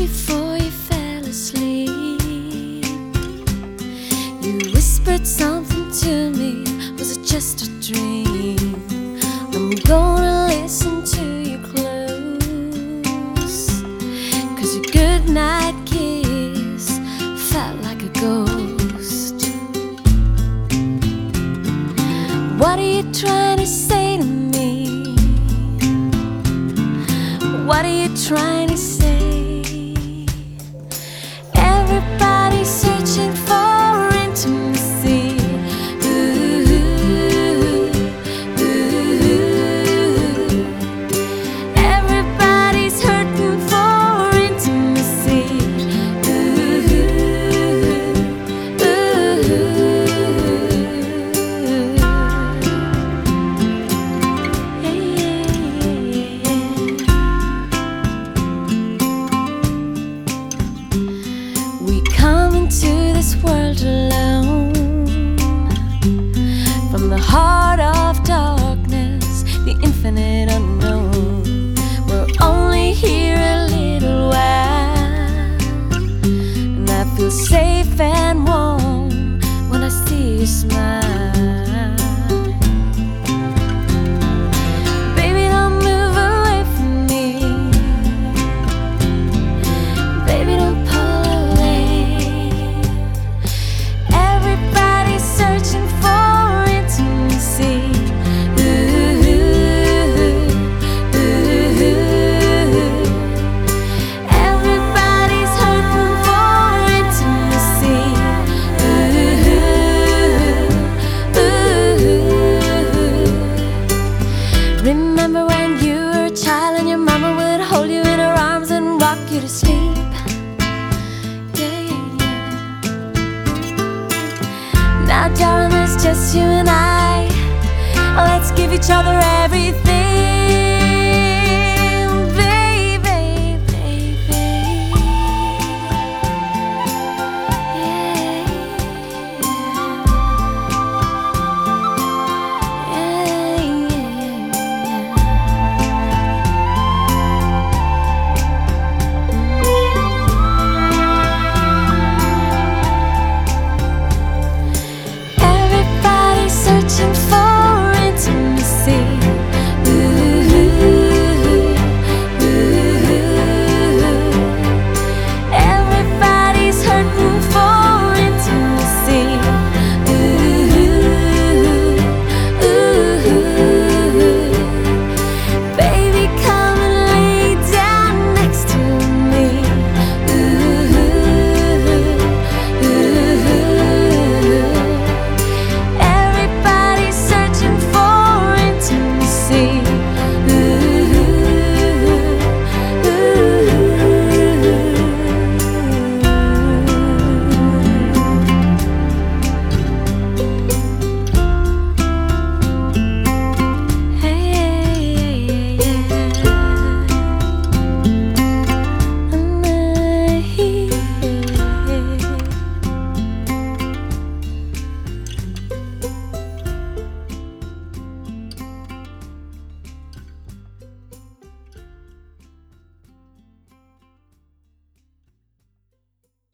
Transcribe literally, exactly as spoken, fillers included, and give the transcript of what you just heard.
before you fell asleep. You whispered something to me, was it just a dream? I'm gonna listen to you close, 'cause your goodnight kiss felt like a ghost. What are you trying to say to me? What are you trying to say? Everybody's searching for intimacy. Ooh, ooh. Everybody's hurting for intimacy. Ooh, ooh. Yeah, yeah, yeah. We come into this world alone, from the heart of darkness, the infinite unknown. We're only here a little while, and I feel safe and warm when I see you smile. Baby, don't move away from me. Baby, don't pull away. Everybody's searching for intimacy. Ooh, ooh. Everybody's hurting for intimacy. Ooh, ooh. Remember when you were a child and your mama would hold you in her arms and rock you to sleep? Yeah, yeah, yeah. Now, darling, it's just you and I. Let's give each other everything.